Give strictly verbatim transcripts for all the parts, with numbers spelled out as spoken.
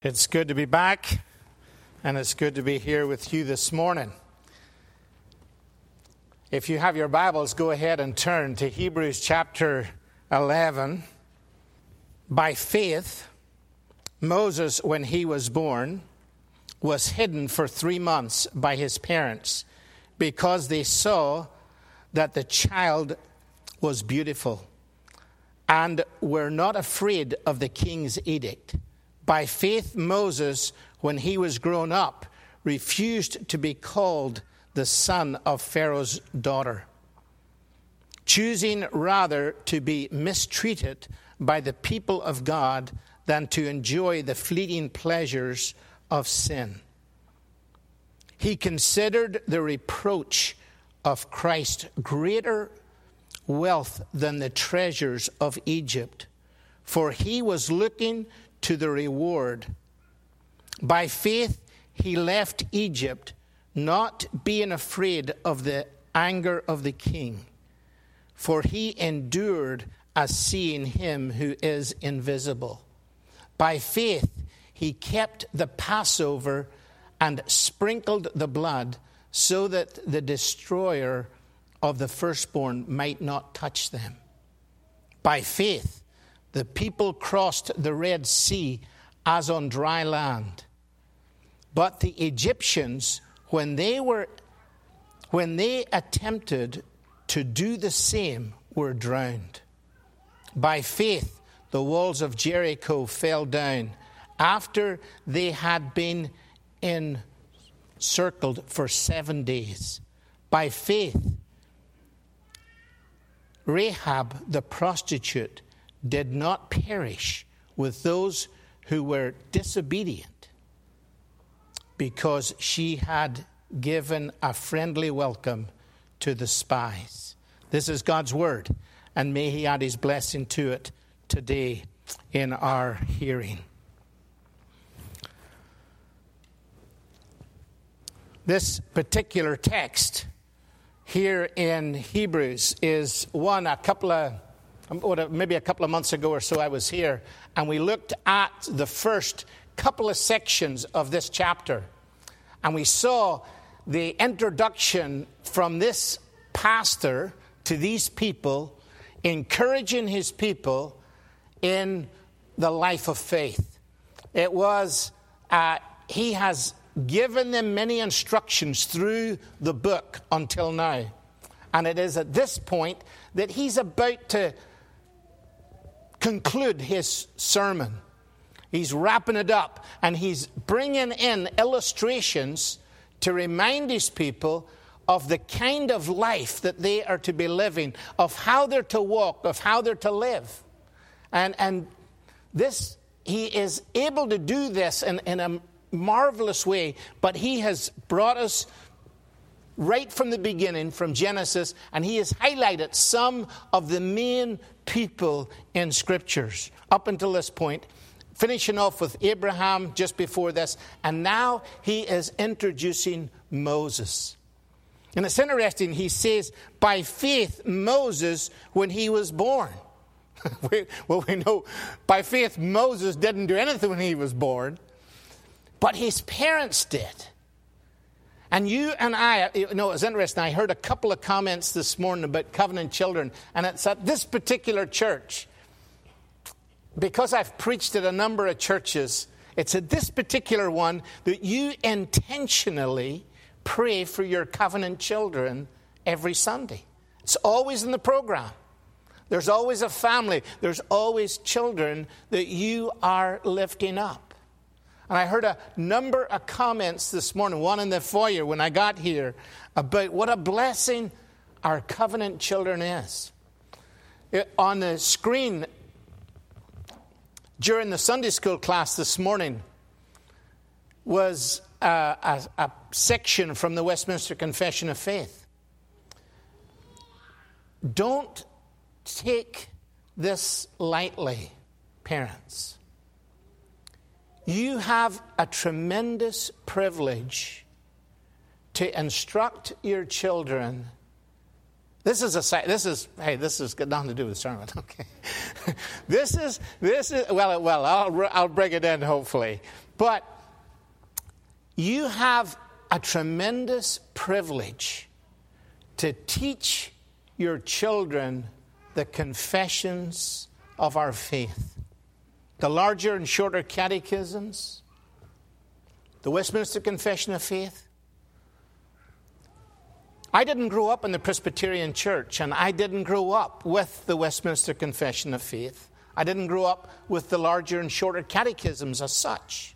It's good to be back, and it's good to be here with you this morning. If you have your Bibles, go ahead and turn to Hebrews chapter eleven. By faith, Moses, when he was born, was hidden for three months by his parents because they saw that the child was beautiful and were not afraid of the king's edict. By faith, Moses, when he was grown up, refused to be called the son of Pharaoh's daughter, choosing rather to be mistreated by the people of God than to enjoy the fleeting pleasures of sin. He considered the reproach of Christ greater wealth than the treasures of Egypt, for he was looking to the reward. By faith, he left Egypt, not being afraid of the anger of the king, for he endured as seeing him who is invisible. By faith, he kept the Passover and sprinkled the blood so that the destroyer of the firstborn might not touch them. By faith, the people crossed the Red Sea as on dry land. But the Egyptians, when they were, when they attempted to do the same, were drowned. By faith, the walls of Jericho fell down after they had been encircled for seven days. By faith, Rahab the prostitute did not perish with those who were disobedient, because she had given a friendly welcome to the spies. This is God's word, and may he add his blessing to it today in our hearing. This particular text here in Hebrews is one a couple of maybe a couple of months ago or so I was here, and we looked at the first couple of sections of this chapter, and we saw the introduction from this pastor to these people, encouraging his people in the life of faith. It was, uh, he has given them many instructions through the book until now. And it is at this point that he's about to conclude his sermon. He's wrapping it up, and he's bringing in illustrations to remind his people of the kind of life that they are to be living, of how they're to walk, of how they're to live. And and this, he is able to do this in, in a marvelous way, but he has brought us right from the beginning, from Genesis, and he has highlighted some of the main people in Scriptures up until this point, finishing off with Abraham just before this, and now he is introducing Moses. And it's interesting, he says, by faith, Moses, when he was born. Well, we know by faith, Moses didn't do anything when he was born, but his parents did. And you and I, you know, it's interesting. I heard a couple of comments this morning about covenant children, and it's at this particular church. Because I've preached at a number of churches, it's at this particular one that you intentionally pray for your covenant children every Sunday. It's always in the program. There's always a family. There's always children that you are lifting up. And I heard a number of comments this morning, one in the foyer when I got here, about what a blessing our covenant children is. It, on the screen during the Sunday school class this morning was a, a, a section from the Westminster Confession of Faith. Don't take this lightly, parents. You have a tremendous privilege to instruct your children This is a this is hey this has got nothing to do with the sermon. Okay, this is this is well well I'll I'll bring it in hopefully, but you have a tremendous privilege to teach your children the confessions of our faith, the larger and shorter catechisms, the Westminster Confession of Faith. I didn't grow up in the Presbyterian Church, and I didn't grow up with the Westminster Confession of Faith. I didn't grow up with the larger and shorter catechisms as such.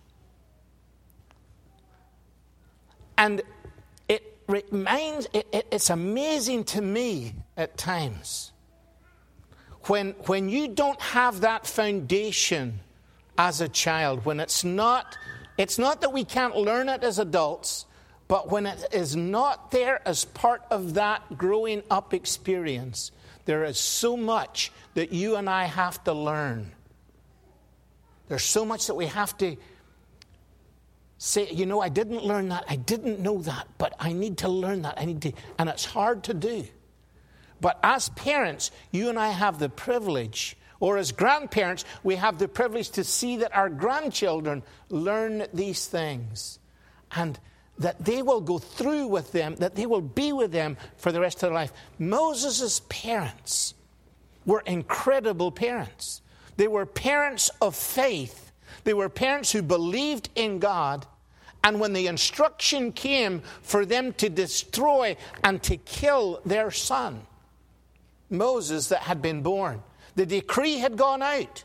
And it reminds, it, it, it's amazing to me at times when, when you don't have that foundation as a child, when it's not, it's not that we can't learn it as adults, but when it is not there as part of that growing up experience, there is so much that you and I have to learn. There's so much that we have to say, you know, I didn't learn that, I didn't know that, but I need to learn that. I need to, and it's hard to do. But as parents, you and I have the privilege, or as grandparents, we have the privilege to see that our grandchildren learn these things. And that they will go through with them, that they will be with them for the rest of their life. Moses' parents were incredible parents. They were parents of faith. They were parents who believed in God. And when the instruction came for them to destroy and to kill their son, Moses that had been born, the decree had gone out.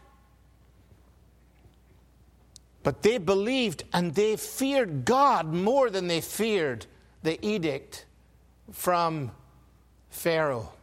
But they believed and they feared God more than they feared the edict from Pharaoh.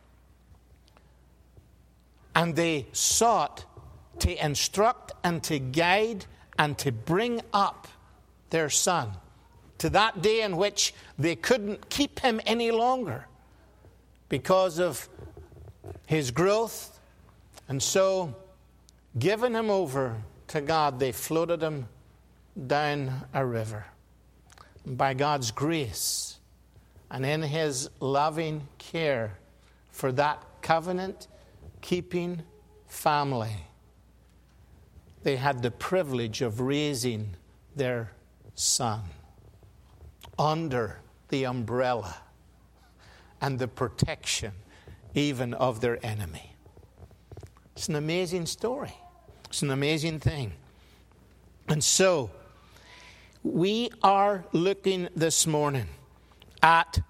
And they sought to instruct and to guide and to bring up their son to that day in which they couldn't keep him any longer because of his growth. And so, giving him over to God, they floated him down a river. And by God's grace and in his loving care for that covenant-keeping family, they had the privilege of raising their son under the umbrella and the protection even of their enemy. It's an amazing story. It's an amazing thing. And so, we are looking this morning at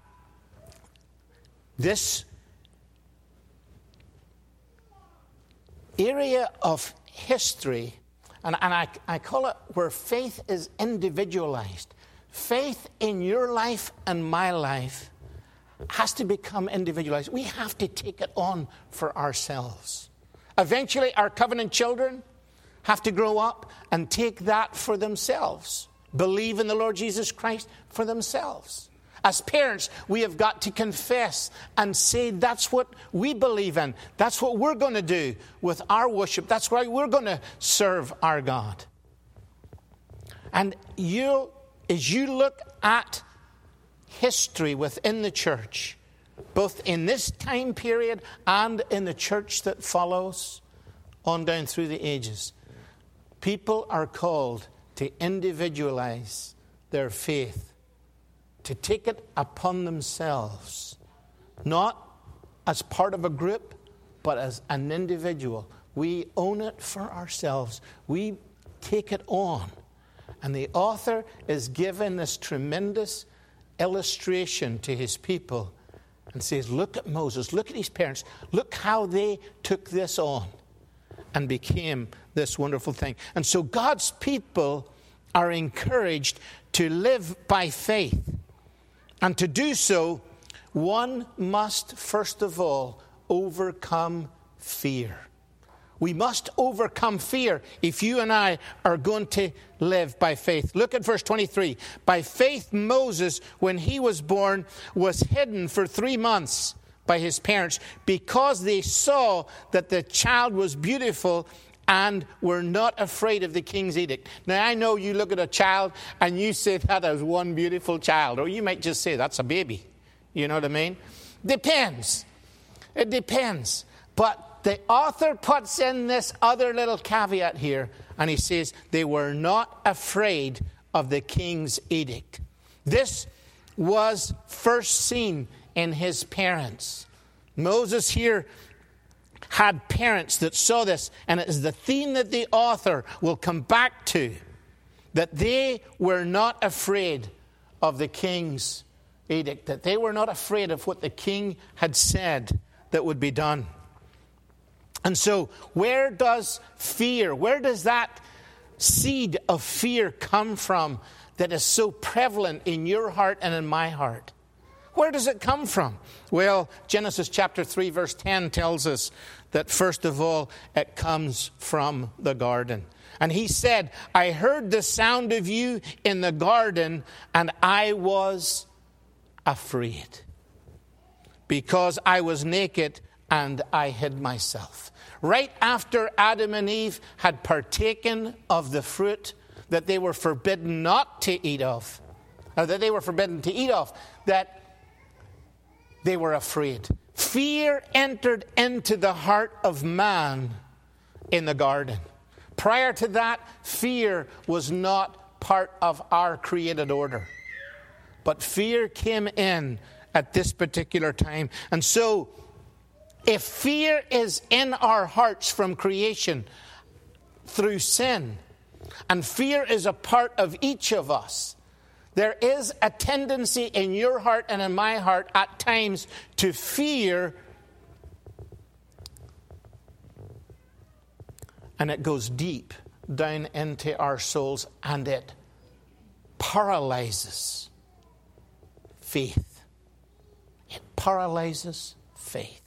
this area of history, and, and I, I call it where faith is individualized. Faith in your life and my life has to become individualized. We have to take it on for ourselves. Eventually, our covenant children have to grow up and take that for themselves. Believe in the Lord Jesus Christ for themselves. As parents, we have got to confess and say that's what we believe in. That's what we're going to do with our worship. That's why we're going to serve our God. And you, as you look at history within the church, both in this time period and in the church that follows on down through the ages, people are called to individualize their faith, to take it upon themselves, not as part of a group, but as an individual. We own it for ourselves. We take it on. And the author is given this tremendous illustration to his people and says, look at Moses, look at his parents, look how they took this on and became this wonderful thing. And so God's people are encouraged to live by faith. And to do so, one must first of all overcome fear. We must overcome fear if you and I are going to live by faith. Look at verse twenty-three. By faith, Moses, when he was born, was hidden for three months by his parents because they saw that the child was beautiful and were not afraid of the king's edict. Now, I know you look at a child and you say that as one beautiful child, or you might just say that's a baby. You know what I mean? Depends. It depends. But the author puts in this other little caveat here, and he says they were not afraid of the king's edict. This was first seen in his parents. Moses here had parents that saw this, and it is the theme that the author will come back to, that they were not afraid of the king's edict, that they were not afraid of what the king had said that would be done. And so, where does fear, where does that seed of fear come from that is so prevalent in your heart and in my heart? Where does it come from? Well, Genesis chapter three verse ten tells us that first of all, it comes from the garden. And he said, I heard the sound of you in the garden, and I was afraid, because I was naked and I hid myself. Right after Adam and Eve had partaken of the fruit that they were forbidden not to eat of, or that they were forbidden to eat of, that they were afraid. Fear entered into the heart of man in the garden. Prior to that, fear was not part of our created order. But fear came in at this particular time. And so, if fear is in our hearts from creation through sin, and fear is a part of each of us, there is a tendency in your heart and in my heart at times to fear, and it goes deep down into our souls, and it paralyzes faith. It paralyzes faith.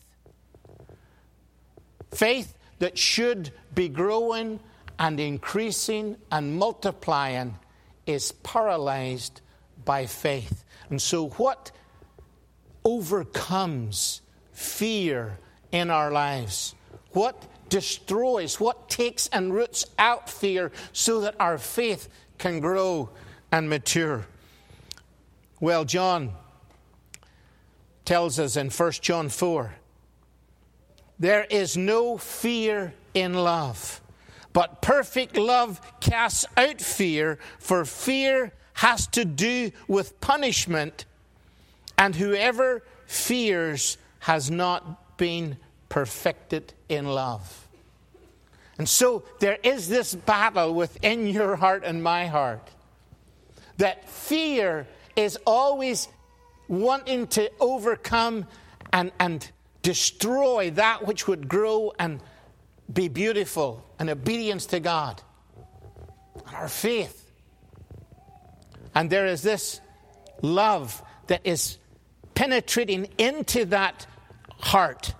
Faith that should be growing and increasing and multiplying is paralyzed by faith. And so what overcomes fear in our lives? What destroys, what takes and roots out fear so that our faith can grow and mature? Well, John tells us in First John four, there is no fear in love, but perfect love casts out fear, for fear has to do with punishment, and whoever fears has not been perfected in love. And so there is this battle within your heart and my heart, that fear is always wanting to overcome and, and destroy that which would grow and be beautiful in obedience to God and our faith. And there is this love that is penetrating into that heart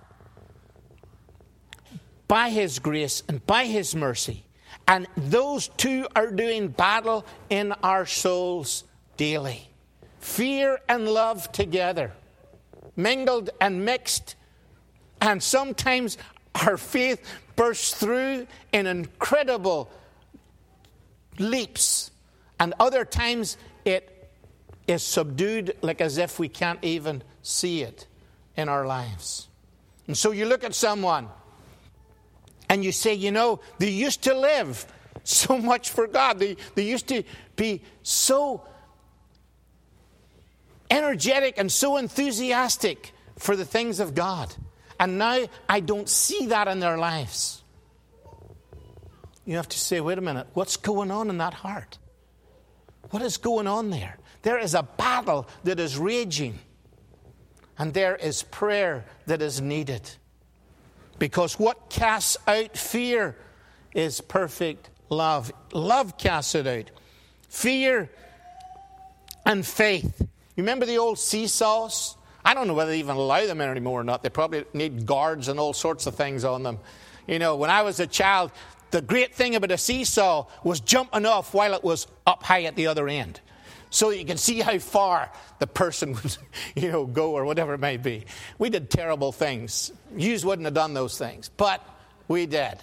by His grace and by His mercy. And those two are doing battle in our souls daily. Fear and love together, mingled and mixed. And sometimes our faith bursts through in incredible leaps. And other times it is subdued, like as if we can't even see it in our lives. And so you look at someone and you say, you know, they used to live so much for God. They, they used to be so energetic and so enthusiastic for the things of God. And now I don't see that in their lives. You have to say, wait a minute, what's going on in that heart? What is going on there? There is a battle that is raging. And there is prayer that is needed. Because what casts out fear is perfect love. Love casts it out. Fear and faith. You remember the old seesaws? I don't know whether they even allow them in anymore or not. They probably need guards and all sorts of things on them. You know, when I was a child, the great thing about a seesaw was jumping off while it was up high at the other end, so you can see how far the person would, you know, go or whatever it may be. We did terrible things. You wouldn't have done those things, but we did.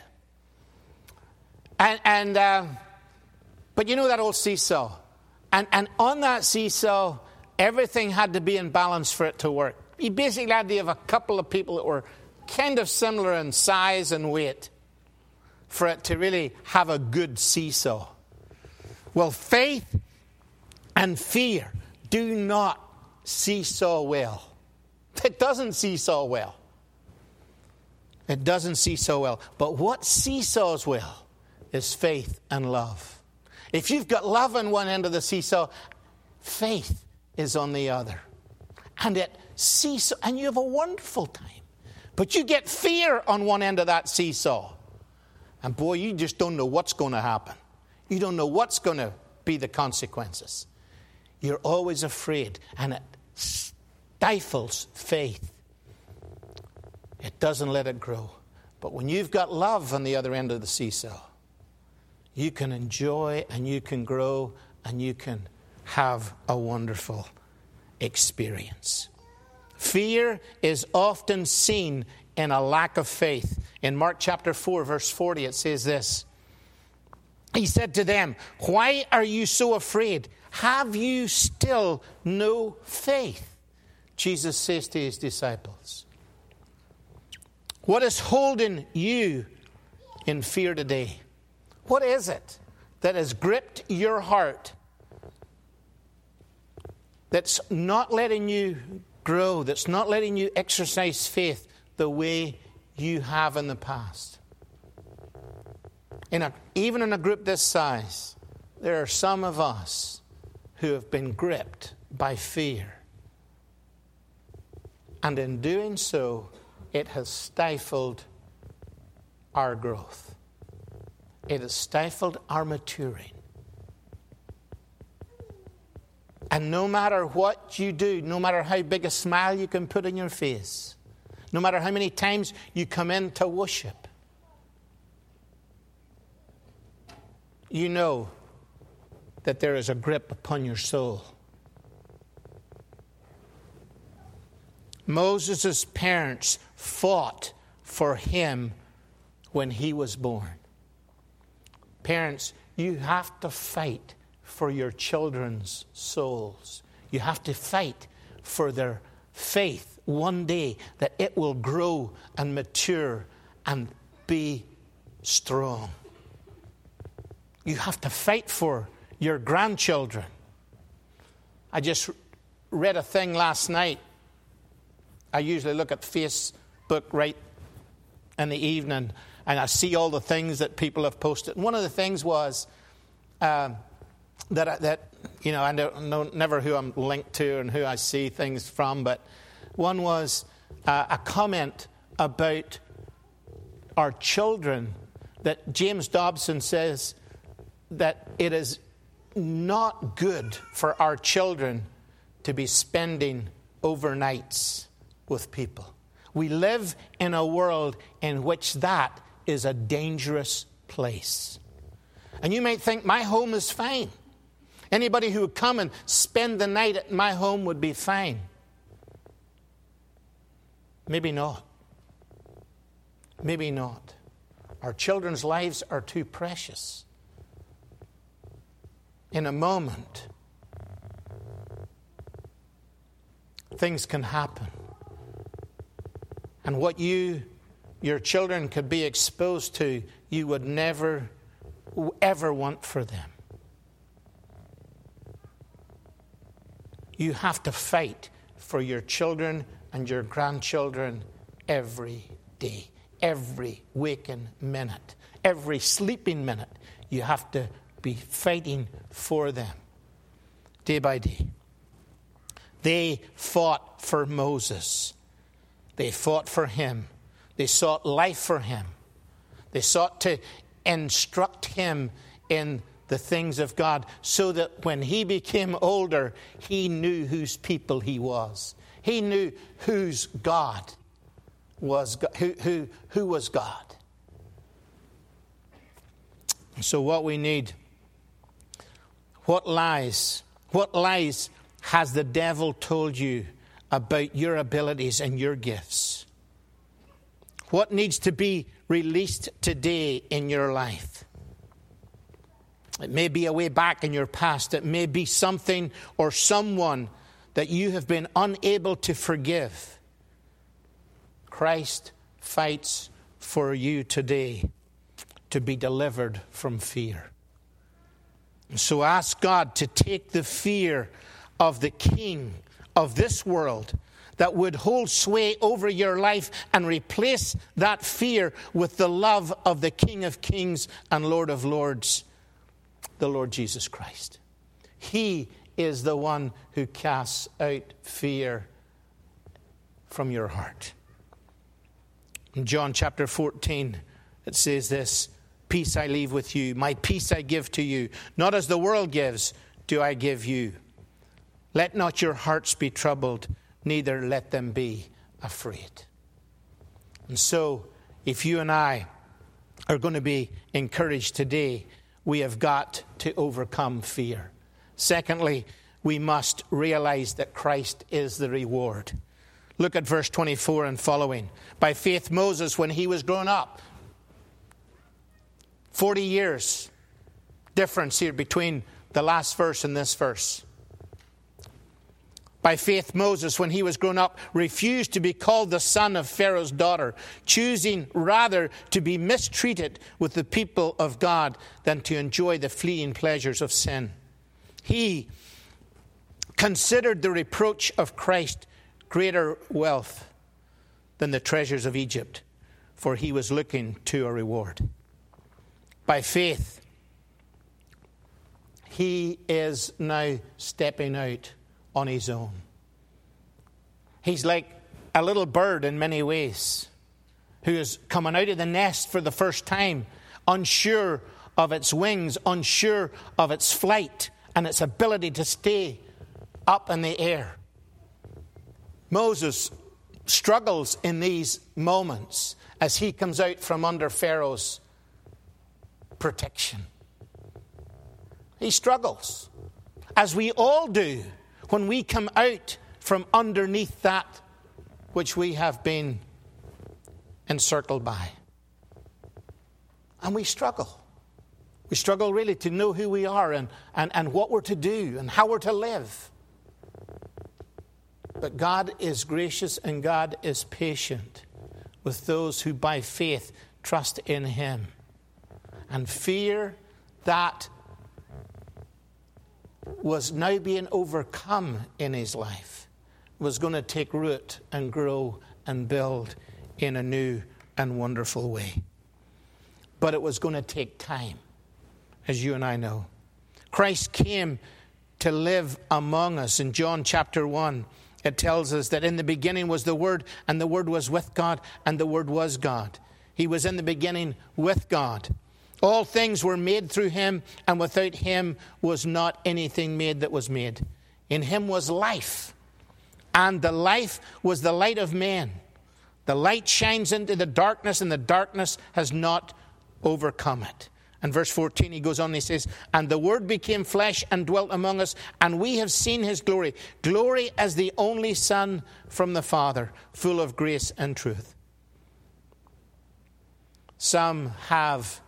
And, and uh, but you know that old seesaw, and and on that seesaw, everything had to be in balance for it to work. you basically had to have a couple of people that were kind of similar in size and weight for it to really have a good seesaw. Well, faith and fear do not seesaw well. It doesn't seesaw well. It doesn't seesaw well. But what seesaws well is faith and love. If you've got love on one end of the seesaw, faith is on the other. And it seesaw, and you have a wonderful time. But you get fear on one end of that seesaw. And boy, you just don't know what's going to happen. You don't know what's going to be the consequences. You're always afraid, and it stifles faith. It doesn't let it grow. But when you've got love on the other end of the seesaw, you can enjoy and you can grow and you can have a wonderful experience. Fear is often seen in a lack of faith. In Mark chapter four, verse forty, it says this. He said to them, "Why are you so afraid? Have you still no faith?" Jesus says to his disciples, what is holding you in fear today? What is it that has gripped your heart, that's not letting you grow, that's not letting you exercise faith the way you have in the past? In a, even in a group this size, there are some of us who have been gripped by fear. And in doing so, it has stifled our growth. It has stifled our maturing. And no matter what you do, no matter how big a smile you can put on your face, no matter how many times you come in to worship, you know that there is a grip upon your soul. Moses' parents fought for him when he was born. Parents, you have to fight for your children's souls. You have to fight for their faith one day, that it will grow and mature and be strong. You have to fight for your grandchildren. I just read a thing last night. I usually look at Facebook right in the evening, and I see all the things that people have posted. And one of the things was um, that, that, you know, I don't know never who I'm linked to and who I see things from, but one was uh, a comment about our children, that James Dobson says that it is not good for our children to be spending overnights with people. We live in a world in which that is a dangerous place. And you might think, my home is fine. Anybody who would come and spend the night at my home would be fine. Maybe not. Maybe not. Our children's lives are too precious. In a moment, things can happen. And what you, your children could be exposed to, you would never, ever want for them. You have to fight for your children and your grandchildren every day, every waking minute, every sleeping minute. You have to be fighting for them day by day. They fought for Moses. They fought for him. They sought life for him. They sought to instruct him in the things of God, so that when he became older, he knew whose people he was. He knew whose God was, who, who, who was God. So what we need, what lies, what lies has the devil told you about your abilities and your gifts? What needs to be released today in your life? It may be a way back in your past. It may be something or someone that you have been unable to forgive, Christ fights for you today to be delivered from fear. So ask God to take the fear of the king of this world that would hold sway over your life and replace that fear with the love of the King of Kings and Lord of Lords, the Lord Jesus Christ. He is the one who casts out fear from your heart. In John chapter fourteen, it says this, "Peace I leave with you, my peace I give to you. Not as the world gives, do I give you. Let not your hearts be troubled, neither let them be afraid." And so, if you and I are going to be encouraged today, we have got to overcome fear. Secondly, we must realize that Christ is the reward. Look at verse twenty-four and following. By faith, Moses, when he was grown up, forty years difference here between the last verse and this verse. By faith, Moses, when he was grown up, refused to be called the son of Pharaoh's daughter, choosing rather to be mistreated with the people of God than to enjoy the fleeting pleasures of sin. He considered the reproach of Christ greater wealth than the treasures of Egypt, for he was looking to a reward. By faith, he is now stepping out on his own. He's like a little bird in many ways who is coming out of the nest for the first time, unsure of its wings, unsure of its flight and its ability to stay up in the air. Moses struggles in these moments as he comes out from under Pharaoh's protection. He struggles, as we all do, when we come out from underneath that which we have been encircled by. And we struggle. We struggle really to know who we are and, and, and what we're to do and how we're to live. But God is gracious and God is patient with those who by faith trust in Him. And fear that was now being overcome in his life was going to take root and grow and build in a new and wonderful way. But it was going to take time, as you and I know. Christ came to live among us. In John chapter one, it tells us that in the beginning was the Word, and the Word was with God, and the Word was God. He was in the beginning with God. All things were made through Him, and without Him was not anything made that was made. In Him was life, and the life was the light of men. The light shines into the darkness, and the darkness has not overcome it. And verse fourteen, he goes on and he says, "And the Word became flesh and dwelt among us, and we have seen His glory, glory as the only Son from the Father, full of grace and truth." Some have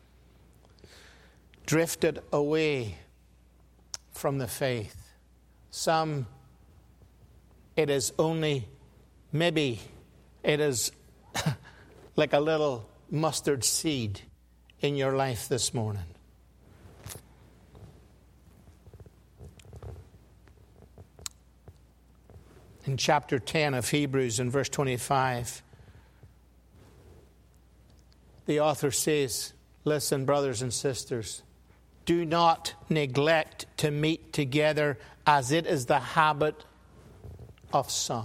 drifted away from the faith. Some, it is only, maybe it is like a little mustard seed in your life this morning. In chapter ten of Hebrews, in verse twenty-five, the author says, "Listen, brothers and sisters, do not neglect to meet together as it is the habit of some,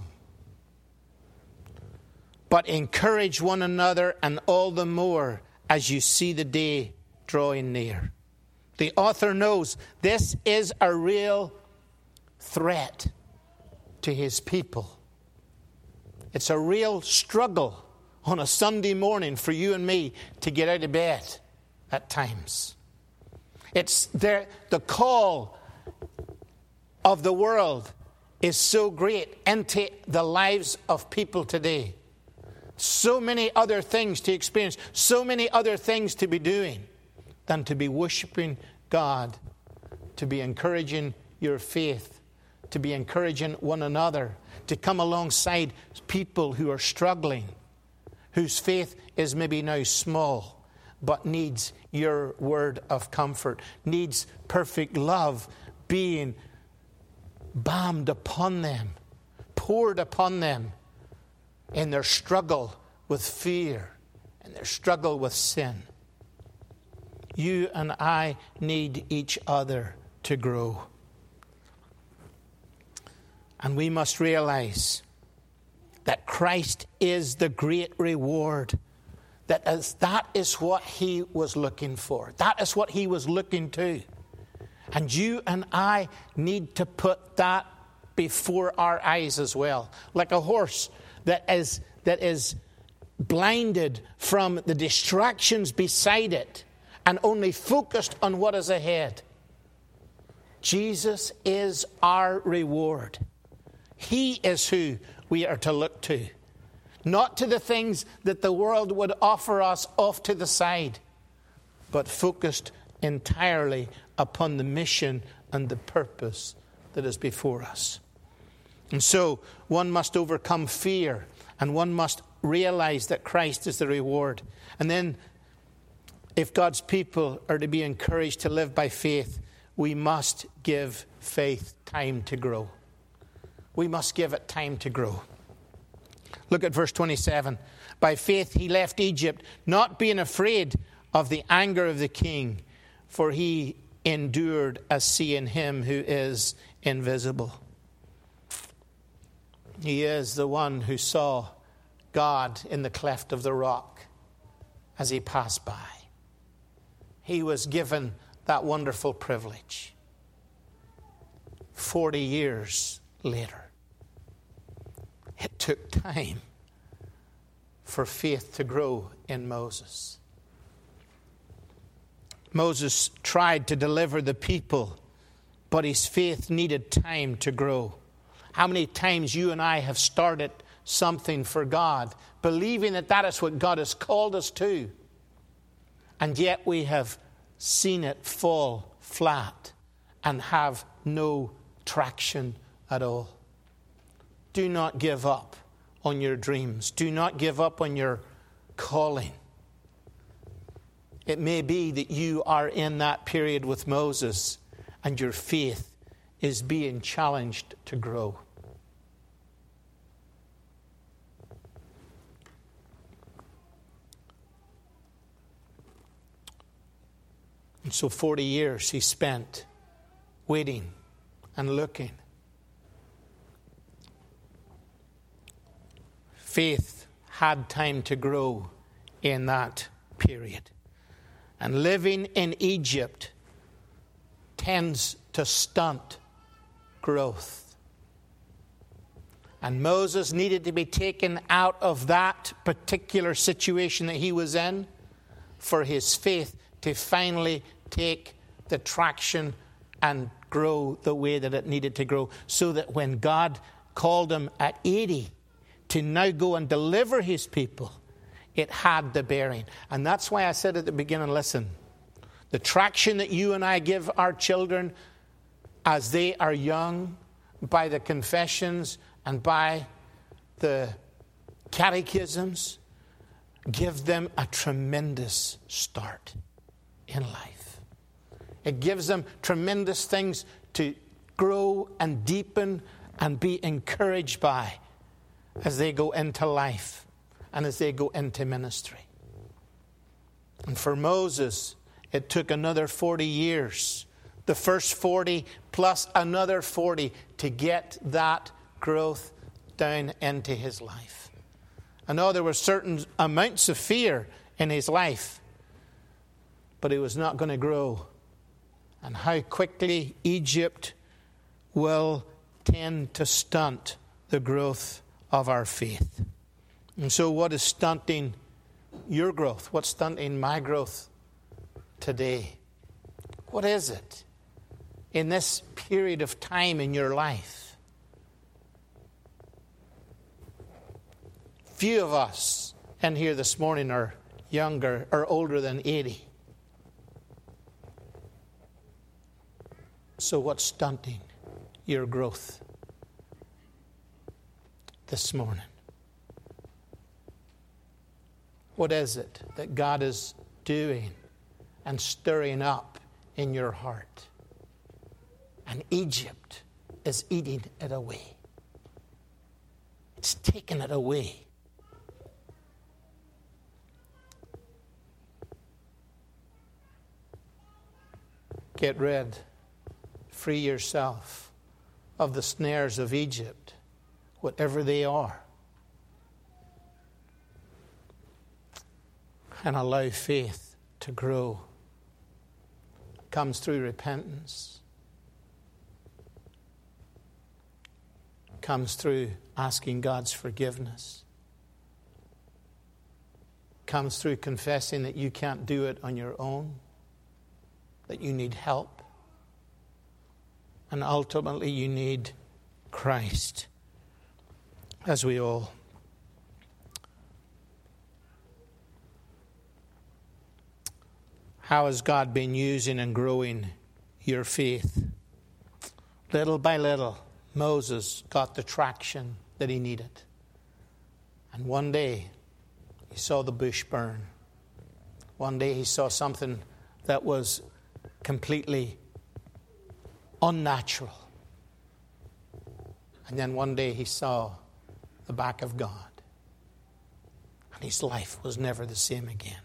but encourage one another, and all the more as you see the day drawing near." The author knows this is a real threat to his people. It's a real struggle on a Sunday morning for you and me to get out of bed at times. It's there, the call of the world is so great into the lives of people today. So many other things to experience, so many other things to be doing than to be worshiping God, to be encouraging your faith, to be encouraging one another, to come alongside people who are struggling, whose faith is maybe now small, but needs your word of comfort, needs perfect love being balmed upon them, poured upon them in their struggle with fear and their struggle with sin. You and I need each other to grow. And we must realize that Christ is the great reward. That is, that is what he was looking for. That is what he was looking to. And you and I need to put that before our eyes as well. Like a horse that is, that is blinded from the distractions beside it and only focused on what is ahead. Jesus is our reward. He is who we are to look to. Not to the things that the world would offer us off to the side, but focused entirely upon the mission and the purpose that is before us. And so one must overcome fear, and one must realize that Christ is the reward. And then if God's people are to be encouraged to live by faith, we must give faith time to grow. We must give it time to grow. Look at verse twenty-seven. By faith he left Egypt, not being afraid of the anger of the king, for he endured as seeing him who is invisible. He is the one who saw God in the cleft of the rock as he passed by. He was given that wonderful privilege. Forty years later, it took time for faith to grow in Moses. Moses tried to deliver the people, but his faith needed time to grow. How many times you and I have started something for God, believing that that is what God has called us to, and yet we have seen it fall flat and have no traction at all. Do not give up on your dreams. Do not give up on your calling. It may be that you are in that period with Moses and your faith is being challenged to grow. And so forty years he spent waiting and looking. Faith had time to grow in that period. And living in Egypt tends to stunt growth. And Moses needed to be taken out of that particular situation that he was in for his faith to finally take the traction and grow the way that it needed to grow, so that when God called him at eighty to now go and deliver his people, it had the bearing. And that's why I said at the beginning, listen, the traction that you and I give our children as they are young, by the confessions and by the catechisms, give them a tremendous start in life. It gives them tremendous things to grow and deepen and be encouraged by as they go into life and as they go into ministry. And for Moses, it took another forty years, the first forty plus another forty, to get that growth down into his life. I know there were certain amounts of fear in his life, but he was not going to grow. And how quickly Egypt will tend to stunt the growth of our faith. And so what is stunting your growth? What's stunting my growth today? What is it in this period of time in your life? Few of us in here this morning are younger or older than eighty. So what's stunting your growth this morning? What is it that God is doing and stirring up in your heart? And Egypt is eating it away. It's taking it away. Get rid, free yourself of the snares of Egypt, whatever they are, and allow faith to grow. It comes through repentance. It comes through asking God's forgiveness. It comes through confessing that you can't do it on your own, that you need help, and ultimately you need Christ, as we all. How has God been using and growing your faith? Little by little, Moses got the traction that he needed. And one day, he saw the bush burn. One day, he saw something that was completely unnatural. And then one day, he saw the back of God. And his life was never the same again.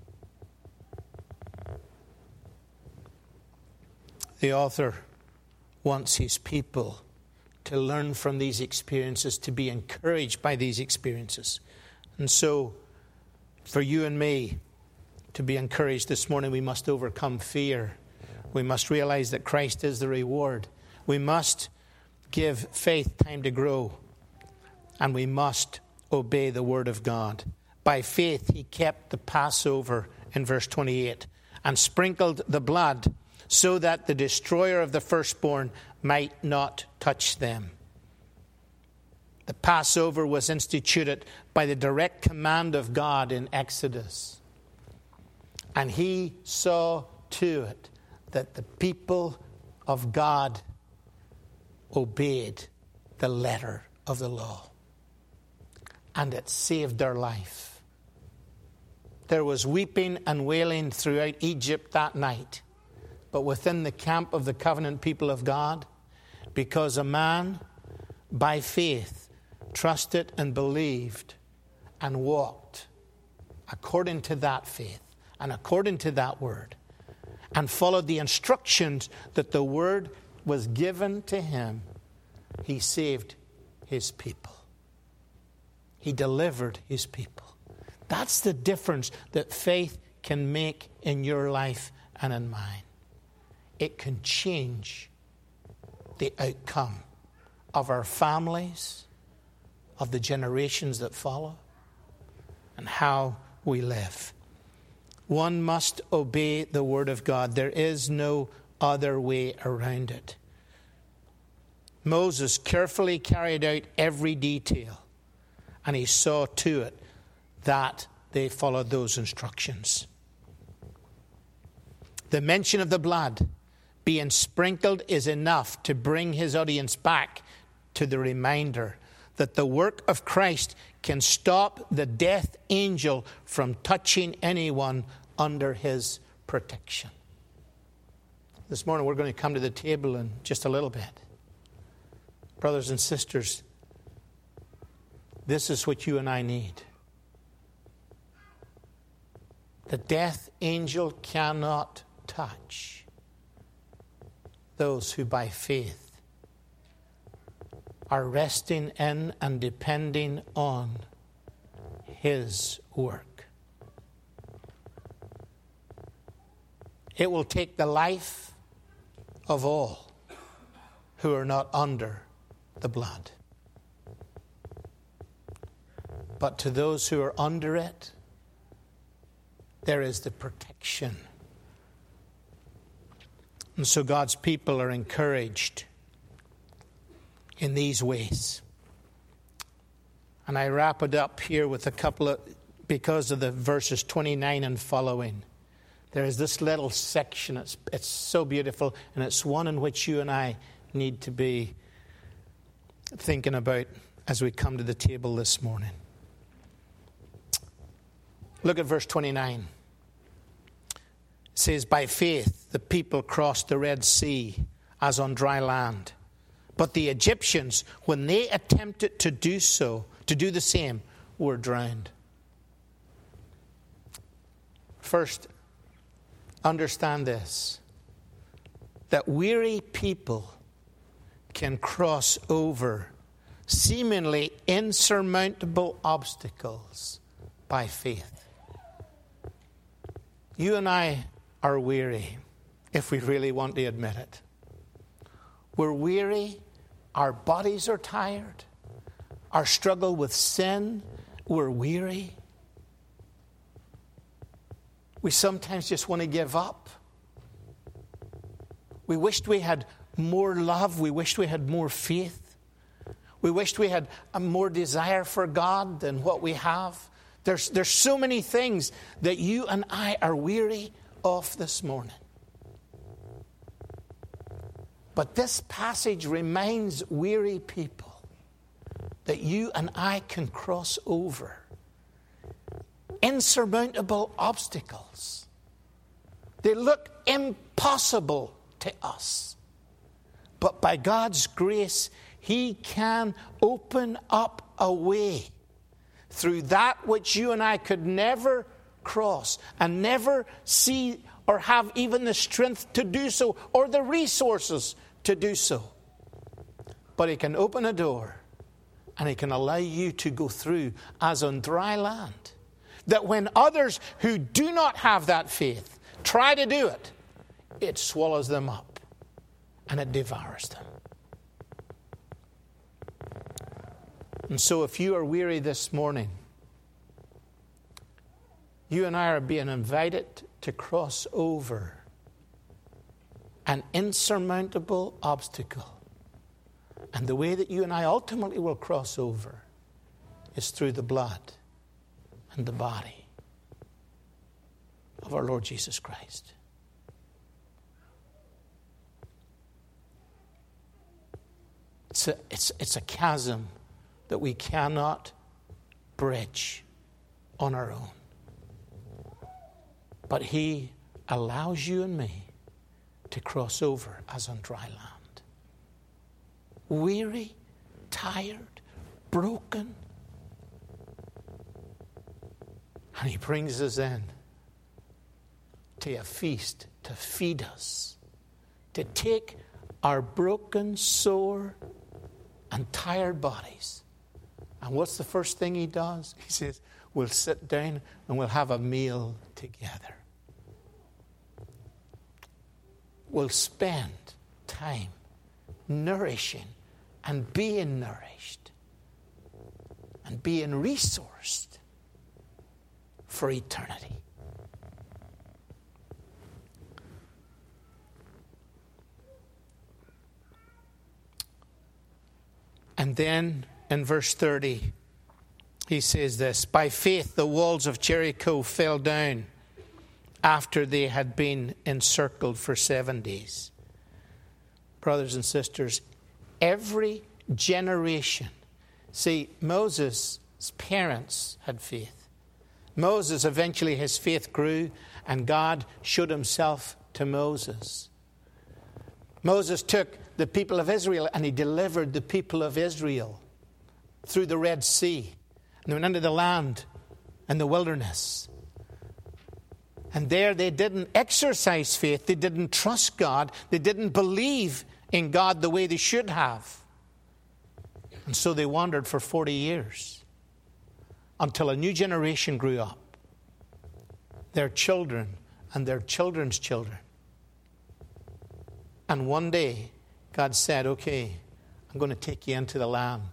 The author wants his people to learn from these experiences, to be encouraged by these experiences. And so, for you and me to be encouraged this morning, we must overcome fear. We must realize that Christ is the reward. We must give faith time to grow. And we must obey the word of God. By faith, he kept the Passover in verse twenty-eight and sprinkled the blood so that the destroyer of the firstborn might not touch them. The Passover was instituted by the direct command of God in Exodus. And he saw to it that the people of God obeyed the letter of the law. And it saved their life. There was weeping and wailing throughout Egypt that night, but within the camp of the covenant people of God, because a man, by faith, trusted and believed and walked according to that faith and according to that word, and followed the instructions that the word was given to him, he saved his people. He delivered his people. That's the difference that faith can make in your life and in mine. It can change the outcome of our families, of the generations that follow, and how we live. One must obey the word of God. There is no other way around it. Moses carefully carried out every detail, and he saw to it that they followed those instructions. The mention of the blood being sprinkled is enough to bring his audience back to the reminder that the work of Christ can stop the death angel from touching anyone under his protection. This morning we're going to come to the table in just a little bit. Brothers and sisters, this is what you and I need. The death angel cannot touch those who by faith are resting in and depending on his work. It will take the life of all who are not under the blood. But to those who are under it, there is the protection. And so God's people are encouraged in these ways. And I wrap it up here with a couple of, because of the verses twenty-nine and following. There is this little section, it's, it's so beautiful, and it's one in which you and I need to be thinking about as we come to the table this morning. Look at verse twenty-nine. It says, by faith the people crossed the Red Sea as on dry land. But the Egyptians, when they attempted to do so, to do the same, were drowned. First, understand this, that weary people can cross over seemingly insurmountable obstacles by faith. You and I are weary, if we really want to admit it. We're weary, our bodies are tired, our struggle with sin, we're weary. We sometimes just want to give up. We wished we had more love, we wished we had more faith. We wished we had a more desire for God than what we have. There's, there's so many things that you and I are weary of this morning. But this passage reminds weary people that you and I can cross over insurmountable obstacles. They look impossible to us. But by God's grace, He can open up a way through that which you and I could never cross and never see or have even the strength to do so or the resources to do so. But He can open a door and He can allow you to go through as on dry land. That when others who do not have that faith try to do it, it swallows them up and it devours them. And so if you are weary this morning, you and I are being invited to cross over an insurmountable obstacle. And the way that you and I ultimately will cross over is through the blood and the body of our Lord Jesus Christ. It's a, it's, it's a chasm that we cannot bridge on our own. But He allows you and me to cross over as on dry land. Weary, tired, broken. And He brings us in to a feast to feed us, to take our broken, sore, and tired bodies. And what's the first thing He does? He says, we'll sit down and we'll have a meal together. We'll spend time nourishing and being nourished and being resourced for eternity. And then in verse thirty, he says this, by faith the walls of Jericho fell down after they had been encircled for seven days. Brothers and sisters, every generation, see, Moses' parents had faith. Moses, eventually his faith grew and God showed Himself to Moses. Moses took the people of Israel and he delivered the people of Israel through the Red Sea. And they went into the land and the wilderness. And there they didn't exercise faith. They didn't trust God. They didn't believe in God the way they should have. And so they wandered for forty years until a new generation grew up. Their children and their children's children. And one day, God said, okay, I'm going to take you into the land.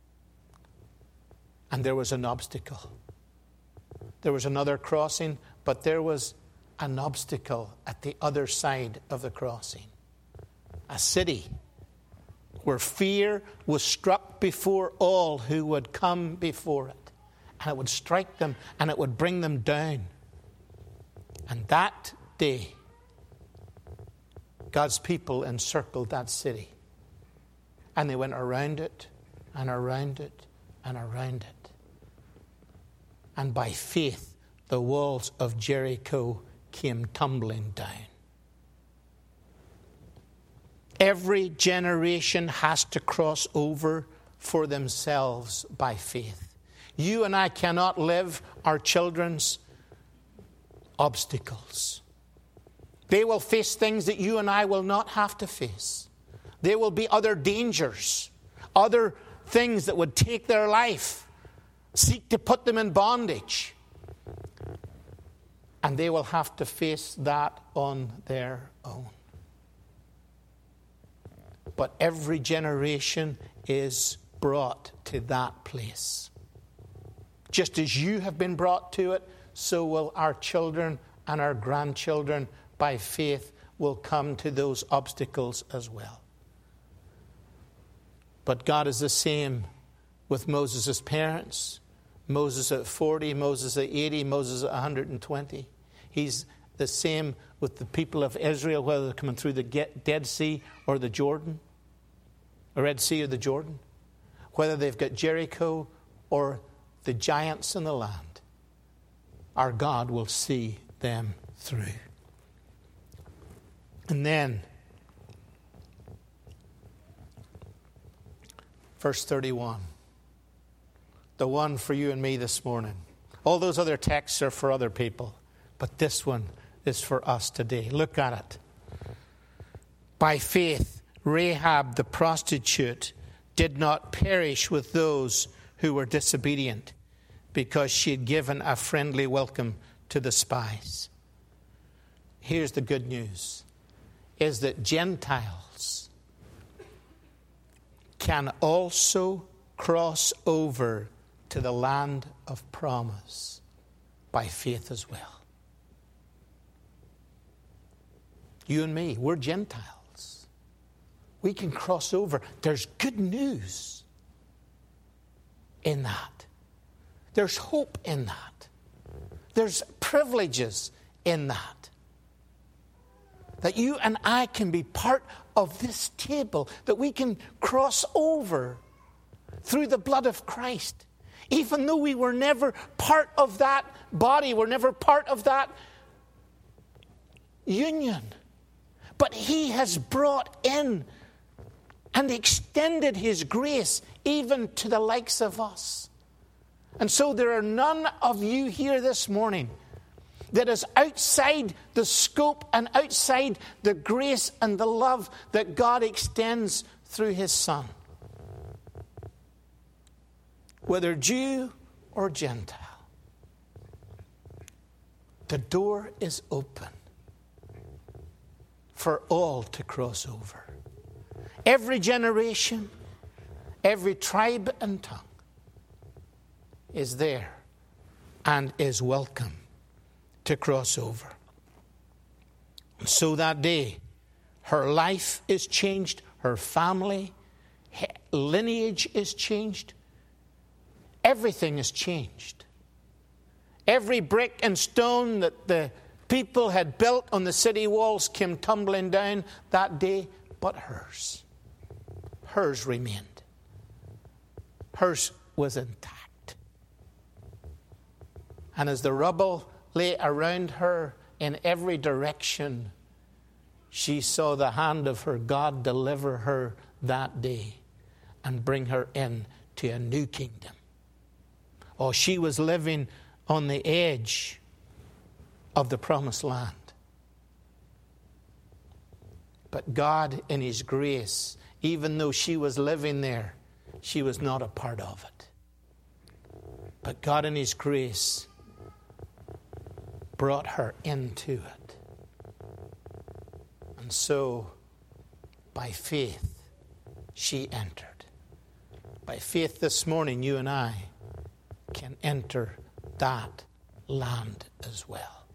And there was an obstacle. There was another crossing, but there was an obstacle at the other side of the crossing. A city where fear was struck before all who would come before it. And it would strike them and it would bring them down. And that day, God's people encircled that city. And they went around it and around it and around it. And by faith, the walls of Jericho came tumbling down. Every generation has to cross over for themselves by faith. You and I cannot live our children's obstacles. They will face things that you and I will not have to face. There will be other dangers, other things that would take their life, seek to put them in bondage. And they will have to face that on their own. But every generation is brought to that place. Just as you have been brought to it, so will our children and our grandchildren by faith will come to those obstacles as well. But God is the same with Moses' parents. Moses at forty, Moses at eighty, Moses at one hundred twenty. He's the same with the people of Israel, whether they're coming through the Dead Sea or the Jordan, the Red Sea or the Jordan, whether they've got Jericho or the giants in the land. Our God will see them through. And then, verse thirty-one, the one for you and me this morning. All those other texts are for other people, but this one is for us today. Look at it. By faith, Rahab the prostitute did not perish with those who were disobedient, because she had given a friendly welcome to the spies. Here's the good news, is that Gentiles can also cross over to the land of promise by faith as well. You and me, we're Gentiles. We can cross over. There's good news in that. There's hope in that. There's privileges in that. That you and I can be part of this table, that we can cross over through the blood of Christ. Even though we were never part of that body, we're never part of that union. But He has brought in and extended His grace even to the likes of us. And so there are none of you here this morning that is outside the scope and outside the grace and the love that God extends through His Son. Whether Jew or Gentile, the door is open for all to cross over. Every generation, every tribe and tongue is there and is welcome to cross over. And so that day, her life is changed, her family, lineage is changed, everything is changed. Every brick and stone that the people had built on the city walls came tumbling down that day, but hers. Hers remained. Hers was intact. And as the rubble lay around her in every direction, she saw the hand of her God deliver her that day and bring her in to a new kingdom. Oh, she was living on the edge of the promised land. But God, in His grace, even though she was living there, she was not a part of it. But God, in His grace, brought her into it. And so, by faith, she entered. By faith this morning, you and I can enter that land as well.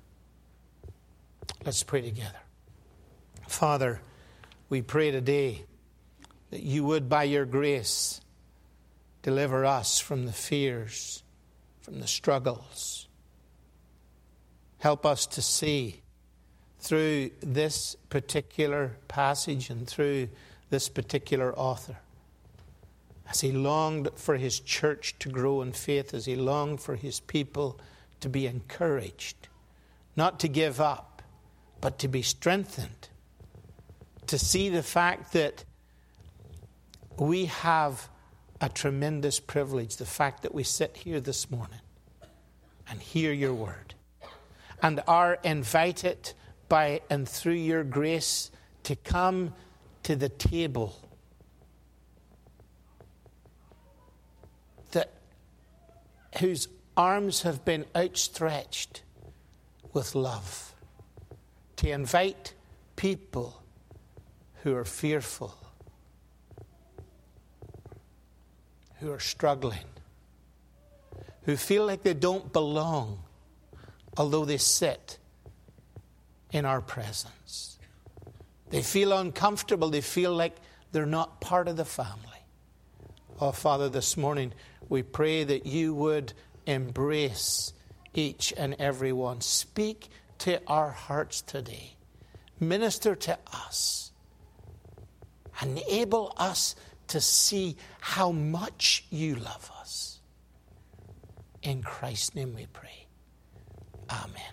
Let's pray together. Father, we pray today that you would, by your grace, deliver us from the fears, from the struggles. Help us to see through this particular passage and through this particular author, as he longed for his church to grow in faith, as he longed for his people to be encouraged, not to give up, but to be strengthened, to see the fact that we have a tremendous privilege, the fact that we sit here this morning and hear your word and are invited by and through your grace to come to the table that whose arms have been outstretched with love, to invite people who are fearful, who are struggling, who feel like they don't belong, although they sit in our presence. They feel uncomfortable. They feel like they're not part of the family. Oh, Father, this morning we pray that you would embrace each and every one. Speak to our hearts today. Minister to us. Enable us to see how much you love us. In Christ's name we pray. Amen.